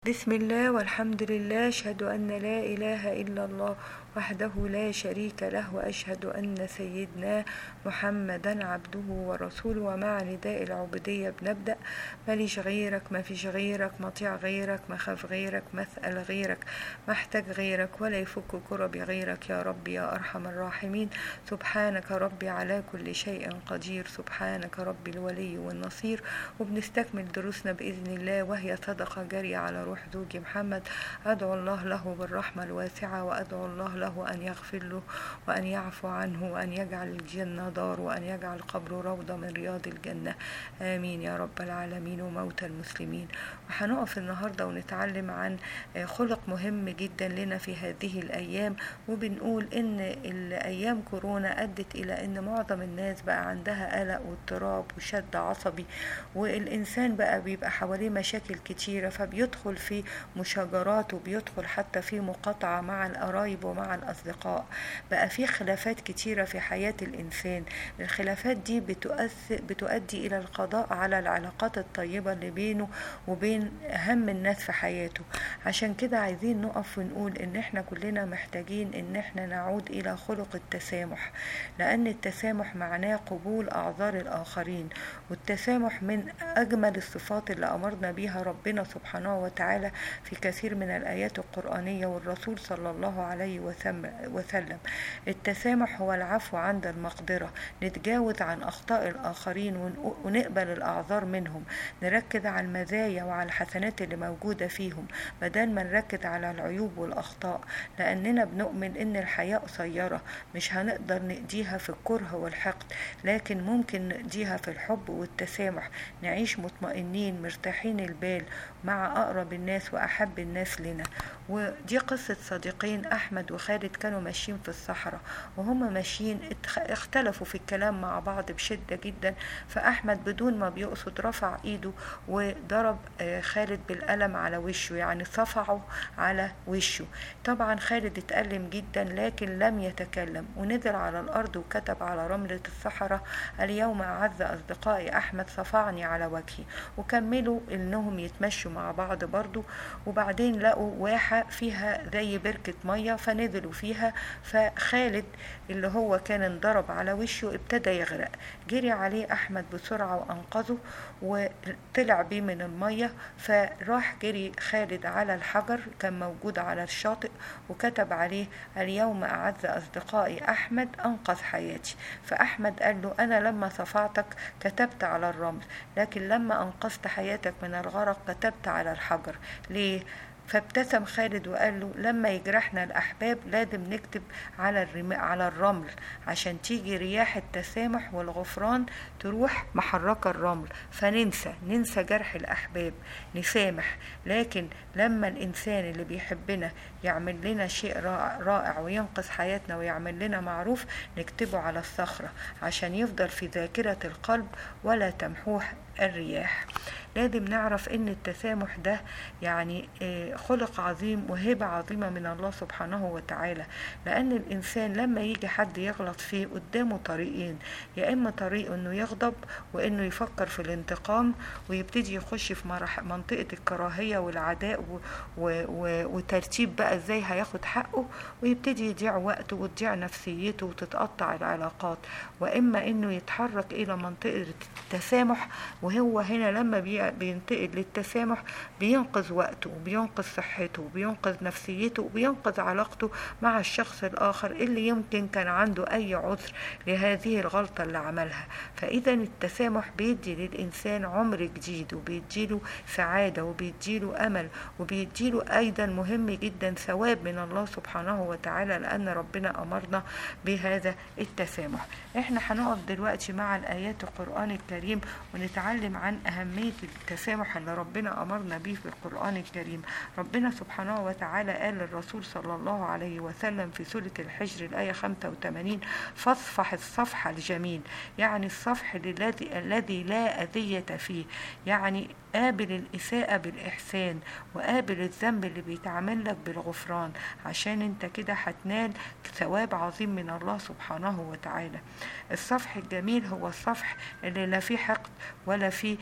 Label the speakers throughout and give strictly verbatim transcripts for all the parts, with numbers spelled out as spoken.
Speaker 1: بسم الله والحمد لله، أشهد أن لا إله إلا الله وحده لا شريك له، وأشهد أن سيدنا محمدا عبده ورسوله. ومع نداء العبودية بنبدأ: ماليش غيرك، ما فيش غيرك، مطيع غيرك، مخاف غيرك، مسأل غيرك، محتاج غيرك، ولا يفك كربي غيرك يا رب يا أرحم الراحمين. سبحانك ربي على كل شيء قدير، سبحانك ربي الولي والنصير. وبنستكمل دروسنا بإذن الله، وهي صدقة جارية على روح زوجي محمد. أدعو الله له بالرحمة الواسعة، وأدعو الله له أن يغفر له وأن يعفو عنه، وأن يجعل الجنة دار، وأن يجعل قبره روضة من رياض الجنة، آمين يا رب العالمين. وموتى المسلمين. وهنقف النهاردة ونتعلم عن خلق مهم جدا لنا في هذه الأيام، وبنقول إن الأيام كورونا أدت إلى إن معظم الناس بقى عندها قلق واضطراب وشد عصبي، والإنسان بقى بيبقى حواليه مشاكل كتيرة، فبيدخل في مشاجرات، وبيدخل حتى في مقاطعة مع القرايب ومع الأصدقاء. بقى في خلافات كتيرة في حياة الإنسان. الخلافات دي بتؤدي إلى القضاء على العلاقات الطيبة اللي بينه وبين أهم الناس في حياته. عشان كده عايزين نقف ونقول إن احنا كلنا محتاجين إن احنا نعود إلى خلق التسامح، لأن التسامح معناه قبول أعذار الآخرين، والتسامح من أجمل الصفات اللي أمرنا بيها ربنا سبحانه وتعالى في كثير من الآيات القرآنية، والرسول صلى الله عليه وسلم. التسامح هو العفو عند المقدرة، نتجاوز عن أخطاء الآخرين ونقبل الأعذار منهم، نركز على المزايا وعلى الحسنات اللي موجودة فيهم بدل ما نركز على العيوب والأخطاء، لأننا بنؤمن إن الحياة قصيرة، مش هنقدر نقضيها في الكره والحقد، لكن ممكن نقضيها في الحب والتسامح، نعيش مطمئنين مرتاحين البال مع أقرب الناس وأحب الناس لنا. ودي قصة صديقين أحمد وخالد، كانوا ماشيين في الصحراء، وهم ماشيين اختلفوا في الكلام مع بعض بشدة جدا، فأحمد بدون ما بيقصد رفع إيده وضرب خالد بالقلم على وشه، يعني صفعه على وشه. طبعا خالد اتألم جدا لكن لم يتكلم، ونزل على الأرض وكتب على رملة الصحراء: اليوم أعز أصدقائي أحمد صفعني على وجهي. وكملوا إنهم يتمشوا مع بعض برضو، وبعدين لقوا واحة فيها زي بركة مية فنزلوا فيها، فخالد اللي هو كان انضرب على وشه ابتدى يغرق. جري عليه أحمد بسرعة وأنقذه وطلع بيه من المية، فراح جري خالد على الحجر كان موجود على الشاطئ وكتب عليه: اليوم أعز أصدقائي أحمد أنقذ حياتي. فأحمد قال له: أنا لما صفعتك كتبت على الرمل، لكن لما أنقذت حياتك من الغرق كتبت على الحجر. ليه؟ فابتسم خالد وقال له: لما يجرحنا الأحباب لازم نكتب على الرماء على الرمل، عشان تيجي رياح التسامح والغفران تروح محركة الرمل، فننسى ننسى جرح الأحباب، نسامح. لكن لما الإنسان اللي بيحبنا يعمل لنا شيء رائع وينقذ حياتنا ويعمل لنا معروف، نكتبه على الصخرة عشان يفضل في ذاكرة القلب ولا تمحوه الرياح. لازم نعرف ان التسامح ده يعني خلق عظيم وهبة عظيمة من الله سبحانه وتعالى، لان الانسان لما يجي حد يغلط فيه قدامه طريقين: يا اما طريق انه يغضب وانه يفكر في الانتقام ويبتدي يخش في منطقة الكراهية والعداء وترتيب بقى ازاي هياخد حقه، ويبتدي يضيع وقته وتضيع نفسيته وتتقطع العلاقات، واما انه يتحرك الى منطقة التسامح، وهو هنا لما بينتقل للتسامح بينقذ وقته وبينقذ صحته وبينقذ نفسيته وبينقذ علاقته مع الشخص الآخر اللي يمكن كان عنده أي عذر لهذه الغلطة اللي عملها. فإذا التسامح بيدي للإنسان عمر جديد، وبيديله سعادة، وبيديله أمل، وبيديله أيضا مهم جدا ثواب من الله سبحانه وتعالى، لأن ربنا أمرنا بهذا التسامح. احنا هنقف دلوقتي مع الآيات القرآن الكريم ونتعلم عن أهمية التسامح اللي ربنا أمرنا به في القرآن الكريم. ربنا سبحانه وتعالى قال للرسول صلى الله عليه وسلم في سورة الحجر الآية خمسة وثمانين: فاصفح الصفح الجميل، يعني الصفح الذي الذي لا أذية فيه، يعني قابل الإساءة بالإحسان، وقابل الذنب اللي بيتعمل لك بالغفران، عشان انت كده هتنال ثواب عظيم من الله سبحانه وتعالى. الصفح الجميل هو الصفح اللي لا فيه حقد ولا ولا في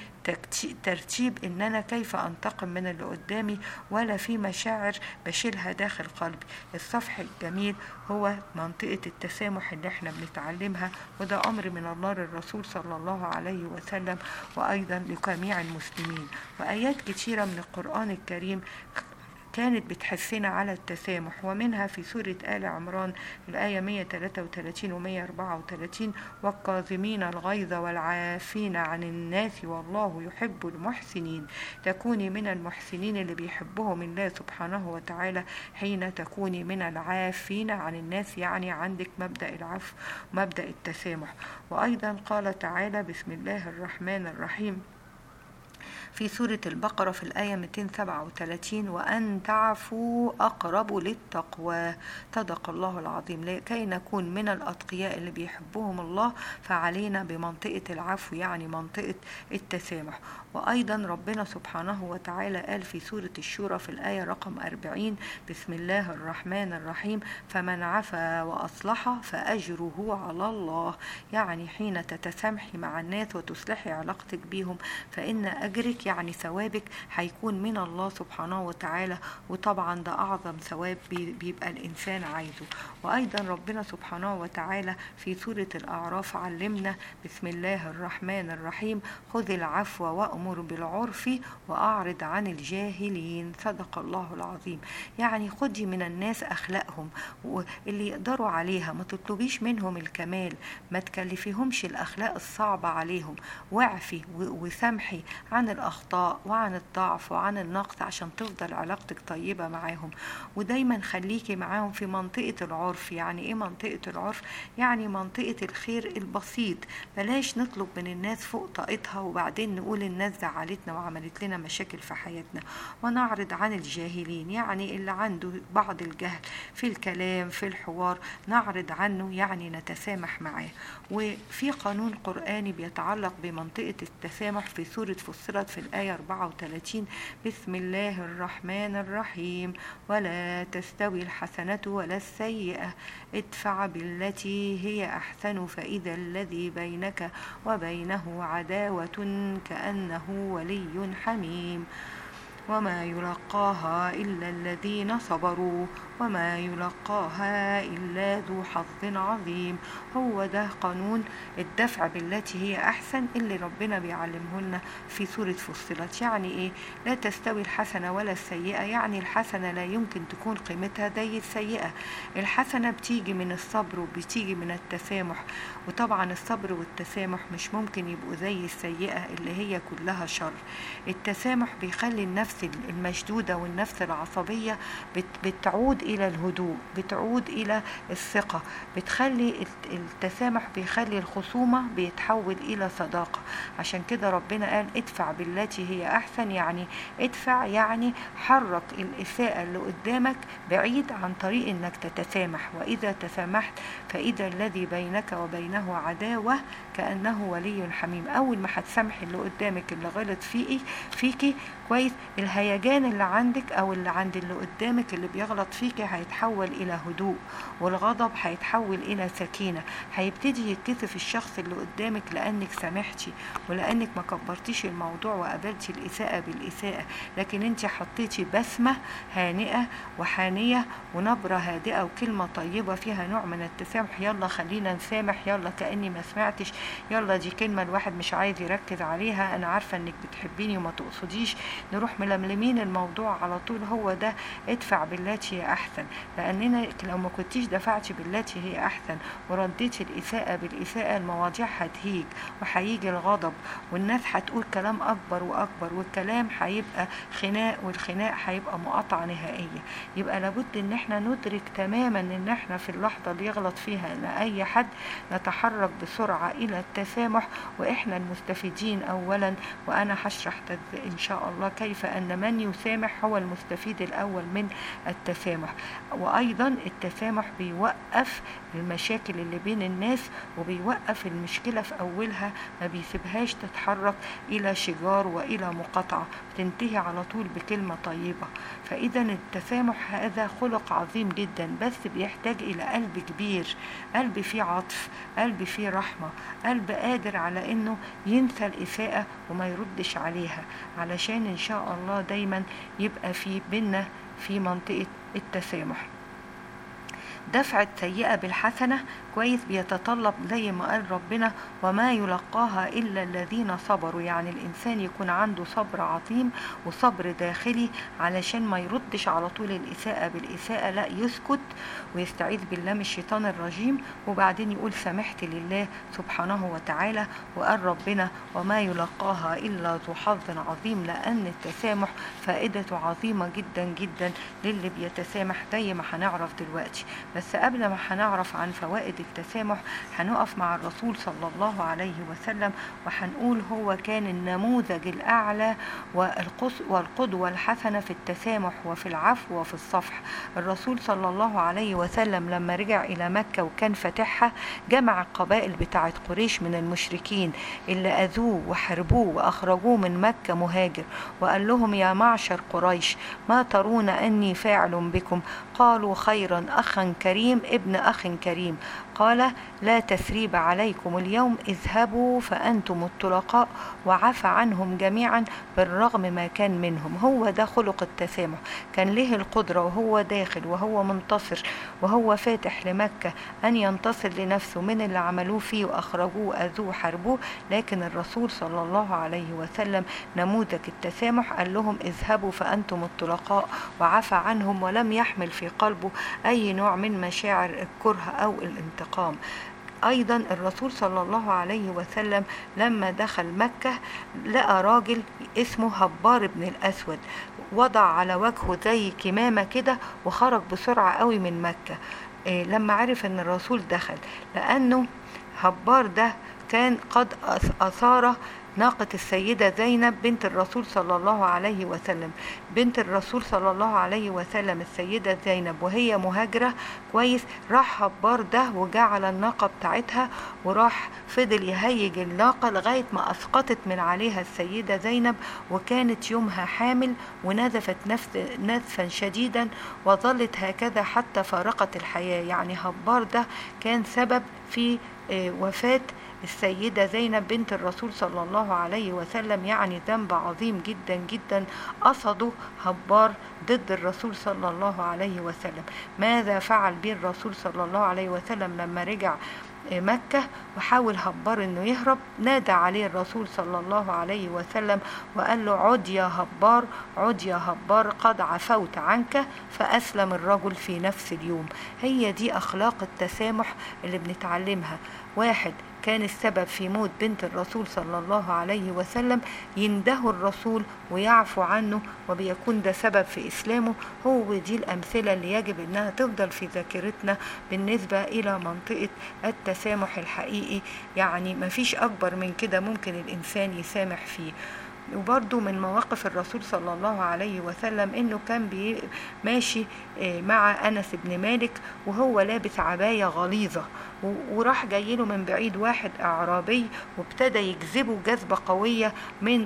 Speaker 1: ترتيب ان انا كيف انتقم من اللي قدامي، ولا في مشاعر بشيلها داخل قلبي. الصفح الجميل هو منطقة التسامح اللي احنا بنتعلمها، وده امر من الله للرسول صلى الله عليه وسلم وايضا لجميع المسلمين. وايات كتيرة من القرآن الكريم كانت بتحثنا على التسامح، ومنها في سورة آل عمران الآية مئة وثلاثة وثلاثين و مئة وأربعة وثلاثين: والكاظمين الغيظ والعافين عن الناس والله يحب المحسنين. تكوني من المحسنين اللي بيحبهم الله سبحانه وتعالى حين تكوني من العافين عن الناس، يعني عندك مبدأ العفو مبدأ التسامح. وأيضا قال تعالى: بسم الله الرحمن الرحيم في سورة البقرة في الآية مئتين وسبعة وثلاثين: وأن تعفوا أقرب للتقوى. صدق الله العظيم. لكي نكون من الأتقياء اللي بيحبهم الله فعلينا بمنطقة العفو، يعني منطقة التسامح. وأيضا ربنا سبحانه وتعالى قال في سورة الشورى في الآية رقم أربعين: بسم الله الرحمن الرحيم: فمن عفا وأصلح فأجره على الله. يعني حين تتسامحي مع الناس وتصلحي علاقتك بيهم فإن أجرك يعني ثوابك هيكون من الله سبحانه وتعالى، وطبعا ده أعظم ثواب بيبقى الإنسان عايزه. وأيضا ربنا سبحانه وتعالى في سورة الأعراف علمنا: بسم الله الرحمن الرحيم: خذ العفو وأمر بالعرف وأعرض عن الجاهلين. صدق الله العظيم. يعني خدي من الناس أخلاقهم واللي يقدروا عليها، ما تطلبيش منهم الكمال، ما تكلفيهمش الأخلاق الصعبة عليهم، واعفي وسامحي عن الأخطاء وعن الضعف وعن النقص عشان تفضل علاقتك طيبة معاهم. ودايما خليكي معاهم في منطقة العرف. يعني ايه منطقة العرف؟ يعني منطقة الخير البسيط. بلاش نطلب من الناس فوق طاقتها وبعدين نقول الناس زعلتنا وعملت لنا مشاكل في حياتنا. ونعرض عن الجاهلين، يعني اللي عنده بعض الجهل في الكلام في الحوار نعرض عنه، يعني نتسامح معاه. وفي قانون قرآني بيتعلق بمنطقة التسامح في سورة فصلت في الآية أربعة وثلاثين: بسم الله الرحمن الرحيم: ولا تستوي الحسنة ولا السيئة ادفع بالتي هي أحسن فإذا الذي بينك وبينه عداوة كأنه ولي حميم وما يلقاها إلا الذين صبروا وما يلقاها إلا ذو حظ عظيم. هو ده قانون الدفع بالتي هي أحسن اللي ربنا بيعلمه لنا في سورة فصلت. يعني إيه؟ لا تستوي الحسنة ولا السيئة، يعني الحسنة لا يمكن تكون قيمتها زي السيئة. الحسنة بتيجي من الصبر وبتيجي من التسامح، وطبعا الصبر والتسامح مش ممكن يبقوا زي السيئة اللي هي كلها شر. التسامح بيخلي النفس المشدودة والنفس العصبية بتعود إلى الهدوء، بتعود إلى الثقة، بتخلي التسامح بيخلي الخصومة بيتحول إلى صداقة. عشان كده ربنا قال: ادفع بالتي هي أحسن. يعني ادفع يعني حرك الإساءة اللي قدامك بعيد عن طريق إنك تتسامح. وإذا تسامحت فإذا الذي بينك وبينه عداوة كأنه ولي حميم. أول ما هتسامحي اللي قدامك اللي غلط فيكي فيكي كويس، الهيجان اللي عندك أو اللي عند اللي قدامك اللي بيغلط فيكي هيتحول إلى هدوء، والغضب هيتحول إلى سكينة. هيبتدي يتكسف الشخص اللي قدامك لأنك سامحتي ولأنك ما كبرتيش الموضوع وقابلتي الإساءة بالإساءة، لكن انت حطيتي بسمة هانئة وحانية ونبرة هادئة وكلمة طيبة فيها نوع من التسامح. يلا خلينا نسامح، يلا كأني ما سمعتش، يلا دي كلمة الواحد مش عايز يركز عليها، أنا عارفة إنك بتحبيني وما تقصديش، نروح ململمين الموضوع على طول. هو ده ادفع بالتي هي أحسن. لأننا لو ما كنتيش دفعتي بالتي هي أحسن ورديتي الإساءة بالإساءة المواضيع هتهيج وهيجي الغضب والناس هتقول كلام أكبر وأكبر، والكلام هيبقى خناق والخناق هيبقى مقاطعة نهائية. يبقى لابد إن احنا ندرك تماما إن احنا في اللحظة اللي يغلط فيها إن أي حد نتحرك بسرعة إلى التسامح، وإحنا المستفيدين أولا. وأنا هشرح إن شاء الله كيف أن من يسامح هو المستفيد الأول من التسامح. وأيضا التسامح بيوقف المشاكل اللي بين الناس، وبيوقف المشكلة في أولها، ما بيسيبهاش تتحرك إلى شجار وإلى مقاطعة، تنتهي على طول بكلمة طيبة. فإذا التسامح هذا خلق عظيم جدا، بس بيحتاج إلى قلب كبير، قلب فيه عطف، قلب فيه رحمة، قلب قادر على إنه ينسى الإساءة وما يردش عليها، علشان إن شاء الله دايما يبقى في بينا في منطقة التسامح. دفع السيئة بالحسنة كويس بيتطلب زي ما قال ربنا وما يلقاها إلا الذين صبروا، يعني الإنسان يكون عنده صبر عظيم وصبر داخلي علشان ما يردش على طول الإساءة بالإساءة، لا يسكت ويستعيذ بالله من الشيطان الرجيم، وبعدين يقول سمحت لله سبحانه وتعالى. وقال ربنا وما يلقاها إلا ذو حظ عظيم، لأن التسامح فائدته عظيمة جدا جدا للي بيتسامح زي ما هنعرف دلوقتي. بس قبل ما هنعرف عن فوائد التسامح هنقف مع الرسول صلى الله عليه وسلم وهنقول هو كان النموذج الأعلى والقدوة الحسنة في التسامح وفي العفو وفي الصفح. الرسول صلى الله عليه وسلم لما رجع إلى مكة وكان فاتحها، جمع القبائل بتاعت قريش من المشركين اللي أذوه وحربوه وأخرجوه من مكة مهاجر، وقال لهم يا معشر قريش ما ترون أني فاعل بكم؟ قالوا خيرا، أخا كريم ابن أخ كريم. قال لا تثريب عليكم اليوم، اذهبوا فأنتم الطلقاء، وعفى عنهم جميعا بالرغم ما كان منهم. هو ده خلق التسامح، كان له القدرة وهو داخل وهو منتصر وهو فاتح لمكة أن ينتصر لنفسه من اللي عملوه فيه وأخرجوه أذوه حربوه، لكن الرسول صلى الله عليه وسلم نموذج التسامح، قال لهم اذهبوا فأنتم الطلقاء، وعفى عنهم ولم يحمل في قلبه أي نوع من مشاعر الكره أو الانتقام. أيضا الرسول صلى الله عليه وسلم لما دخل مكة لقى راجل اسمه هبار بن الأسود، وضع على وجهه زي كمامة كده وخرج بسرعة قوي من مكة. إيه لما عرف ان الرسول دخل، لأنه هبار ده كان قد أثار ناقة السيدة زينب بنت الرسول صلى الله عليه وسلم. بنت الرسول صلى الله عليه وسلم السيدة زينب وهي مهاجرة كويس، راح هبار ده وجعل الناقة بتاعتها، وراح فضل يهيج الناقة لغاية ما أسقطت من عليها السيدة زينب، وكانت يومها حامل ونزفت نزفا شديدا وظلت هكذا حتى فارقت الحياة. يعني هبار ده كان سبب في وفاة السيدة زينب بنت الرسول صلى الله عليه وسلم، يعني ذنب عظيم جدا جدا قصده هبار ضد الرسول صلى الله عليه وسلم. ماذا فعل به الرسول صلى الله عليه وسلم لما رجع مكة وحاول هبار انه يهرب؟ نادى عليه الرسول صلى الله عليه وسلم وقال له عد يا هبار، عد يا هبار، قد عفوت عنك. فأسلم الرجل في نفس اليوم. هي دي أخلاق التسامح اللي بنتعلمها. واحد كان السبب في موت بنت الرسول صلى الله عليه وسلم، ينده الرسول ويعفو عنه وبيكون ده سبب في إسلامه. هو دي الأمثلة اللي يجب أنها تفضل في ذاكرتنا بالنسبة إلى منطقة التسامح الحقيقي. يعني مفيش أكبر من كده ممكن الإنسان يسامح فيه. وبرضو من مواقف الرسول صلى الله عليه وسلم انه كان ماشي مع أنس بن مالك وهو لابس عباية غليظة، وراح جايله من بعيد واحد أعرابي وابتدى يجذبه جذبة قوية من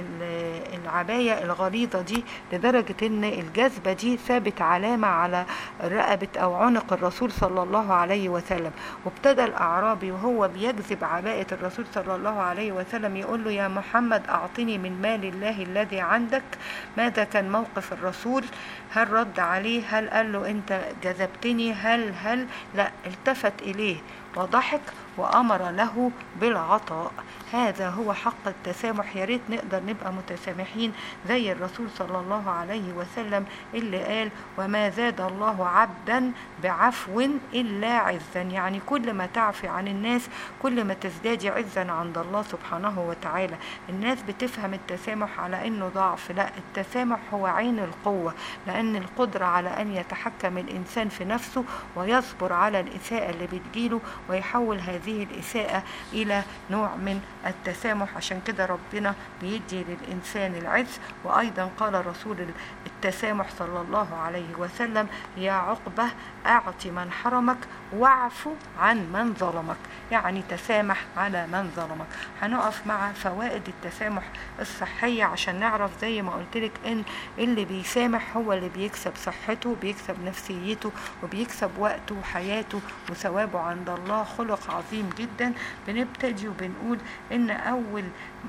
Speaker 1: العباية الغليظة دي، لدرجة ان الجذبة دي ثابت علامة على رقبة أو عنق الرسول صلى الله عليه وسلم. وابتدى الأعرابي وهو بيجذب عباءة الرسول صلى الله عليه وسلم يقول له يا محمد أعطني من مال الله الذي عندك. ماذا كان موقف الرسول؟ هل رد عليه؟ هل قال له انت جذبتني؟ هل هل لا، التفت إليه وضحك وأمر له بالعطاء. هذا هو حق التسامح. يا ريت نقدر نبقى متسامحين زي الرسول صلى الله عليه وسلم اللي قال وما زاد الله عبدا بعفو إلا عزا. يعني كل ما تعفي عن الناس كل ما تزدادي عزا عند الله سبحانه وتعالى. الناس بتفهم التسامح على انه ضعف، لا، التسامح هو عين القوة، لأن القدرة على أن يتحكم الإنسان في نفسه ويصبر على الإساءة اللي بتجيله ويحول هذه الإساءة إلى نوع من التسامح. عشان كده ربنا بيدي للإنسان العز. وأيضا قال رسول التسامح صلى الله عليه وسلم: يا عقبة أعط من حرمك واعف عن من ظلمك، يعني تسامح على من ظلمك. هنقف مع فوائد التسامح الصحية عشان نعرف زي ما قلت لك ان اللي بيسامح هو اللي بيكسب صحته، بيكسب نفسيته، وبيكسب وقته وحياته وثوابه عند الله. خلق عظيم جدا. بنبتدي وبنقول ان اول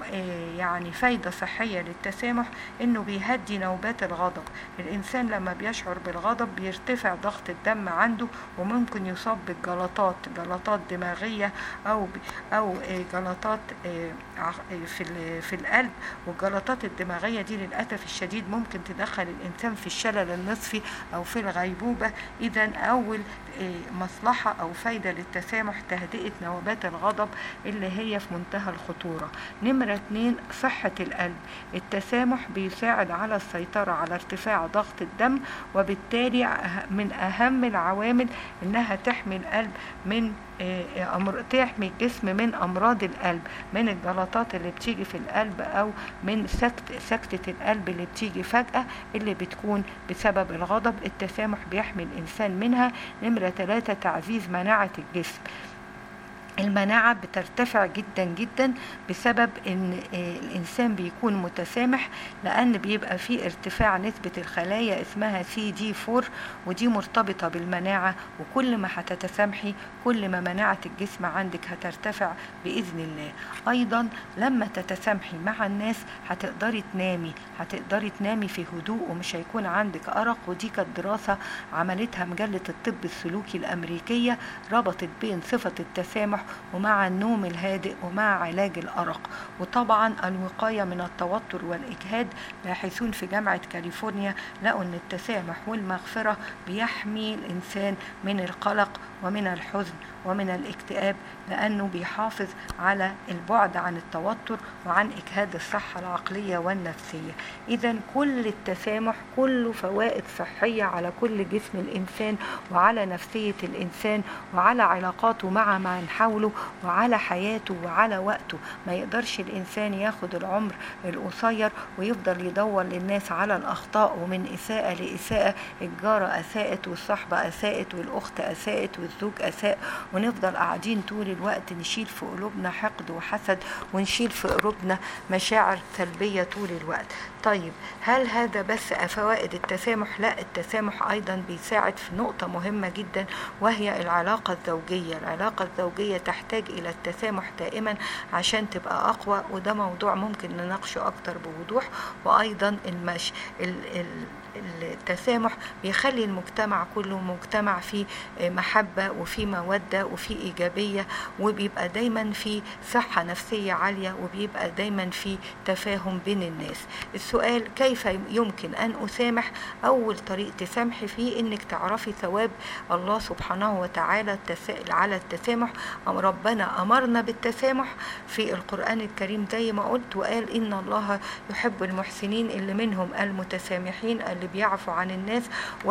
Speaker 1: يعني فايدة صحية للتسامح انه بيهدي نوبات الغضب. الانسان لما بيشعر بالغضب بيرتفع ضغط الدم عنده، وممكن يصاب بالجلطات، جلطات دماغية او او جلطات في في القلب. والجلطات الدماغية دي للأسف الشديد ممكن تدخل الانسان في الشلل النصفي او في الغيبوبة. اذا اول مصلحة او فايدة للتسامح تهدئة نوبات الغضب اللي هي في منتهى الخطورة. نمرة اتنين، صحة القلب. التسامح بيساعد على السيطرة على ارتفاع ضغط الدم، وبالتالي من اهم العوامل انها تحمي القلب من أمر... تحمي الجسم من امراض القلب، من الجلطات اللي بتيجي في القلب او من سكت سكتة القلب اللي بتيجي فجأة اللي بتكون بسبب الغضب. التسامح بيحمي الانسان منها. نمرة ثلاثة، تعزيز مناعة الجسم. المناعة بترتفع جدا جدا بسبب ان الانسان بيكون متسامح، لان بيبقى فيه ارتفاع نسبة الخلايا اسمها سي دي فور، ودي مرتبطة بالمناعة. وكل ما هتتسامحي كل ما مناعة الجسم عندك هترتفع بإذن الله. ايضا لما تتسامحي مع الناس هتقدري تنامي، هتقدري تنامي في هدوء ومش هيكون عندك أرق. ودي كانت دراسة عملتها مجلة الطب السلوكي الأمريكية، ربطت بين صفة التسامح ومع النوم الهادئ ومع علاج الأرق. وطبعا الوقاية من التوتر والإجهاد. باحثون في جامعة كاليفورنيا لقوا أن التسامح والمغفرة بيحمي الإنسان من القلق ومن الحزن ومن الاكتئاب، لأنه بيحافظ على البعد عن التوتر وعن إجهاد الصحة العقلية والنفسية. إذا كل التسامح كله فوائد صحية على كل جسم الإنسان وعلى نفسية الإنسان وعلى علاقاته مع من حوله وعلى حياته وعلى وقته. ما يقدرش الإنسان ياخد العمر القصير ويفضل يدور للناس على الأخطاء، ومن إساءة لإساءة. الجارة أساءت والصحبة أساءت والأخت أساءت والزوج أساء، ونفضل قاعدين طول الوقت نشيل في قلوبنا حقد وحسد، ونشيل في قلوبنا مشاعر سلبية طول الوقت. طيب هل هذا بس فوائد التسامح؟ لا، التسامح أيضا بيساعد في نقطة مهمة جدا، وهي العلاقة الزوجية. العلاقة الزوجية تحتاج إلى التسامح دائما عشان تبقى أقوى، وده موضوع ممكن نناقشه أكتر بوضوح. وأيضا المش... ال... ال... التسامح بيخلي المجتمع كله مجتمع فيه محبة وفيه مودة وفيه إيجابية، وبيبقى دايما فيه صحة نفسية عالية، وبيبقى دايما فيه تفاهم بين الناس. السؤال كيف يمكن أن أسامح؟ أول طريق تسامحي فيه إنك تعرفي ثواب الله سبحانه وتعالى على التسامح. ربنا أمرنا بالتسامح في القرآن الكريم زي ما قلت، وقال إن الله يحب المحسنين، اللي منهم المتسامحين اللي بيعفوا عن الناس،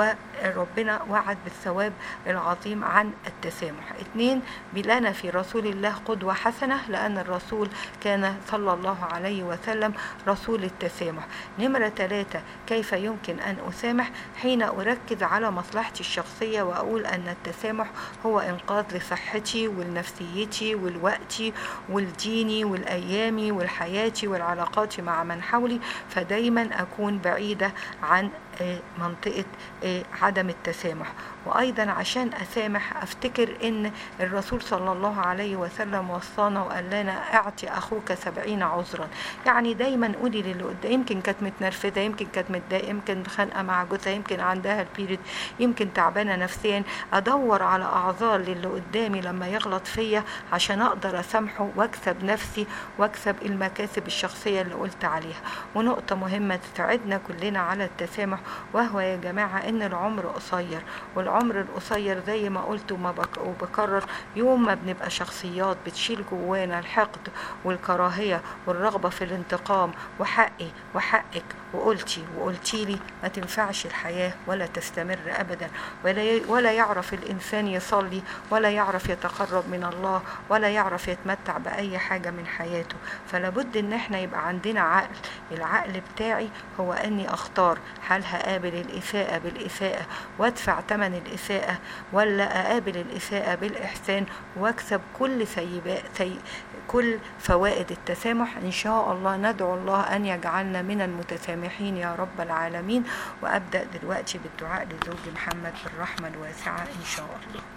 Speaker 1: وربنا وعد بالثواب العظيم عن التسامح. اثنين، لنا في رسول الله قدوة حسنة، لأن الرسول كان صلى الله عليه وسلم رسول التسامح. نمرة ثلاثة، كيف يمكن أن أسامح؟ حين أركز على مصلحتي الشخصية وأقول أن التسامح هو إنقاذ لصحتي ولنفسيتي والوقتي والديني والأيامي والحياتي والعلاقات مع من حولي، فدايما أكون بعيدة عن منطقة عدم التسامح. وأيضا عشان أسامح أفتكر إن الرسول صلى الله عليه وسلم وصانا وقال لنا أعطي أخوك سبعين عذرا. يعني دايما قولي للي قدام، يمكن كانت متنرفزة، يمكن كانت متضايقة، يمكن خانقة مع جوزها، يمكن عندها البيريد، يمكن تعبانة نفسيا. أدور على أعذار للي قدامي لما يغلط فيا عشان أقدر أسامحه وأكسب نفسي وأكسب المكاسب الشخصية اللي قلت عليها. ونقطة مهمة تساعدنا كلنا على التسامح وهو يا جماعة ان العمر قصير، والعمر القصير زي ما قلت وما بك وبكرر، يوم ما بنبقى شخصيات بتشيل جوانا الحقد والكراهية والرغبة في الانتقام وحقي وحقك وقلتي وقلتيلي، ما تنفعش الحياة ولا تستمر أبدا، ولا ولا يعرف الإنسان يصلي، ولا يعرف يتقرب من الله، ولا يعرف يتمتع بأي حاجة من حياته. فلابد ان احنا يبقى عندنا عقل. العقل بتاعي هو اني اختار هل هقابل الإساءة بالإساءة وادفع ثمن الإساءة، ولا اقابل الإساءة بالإحسان واكسب كل سيبات سي كل فوائد التسامح. إن شاء الله ندعو الله أن يجعلنا من المتسامحين يا رب العالمين. وأبدأ دلوقتي بالدعاء لزوجي محمد بالرحمة الواسعة إن شاء الله.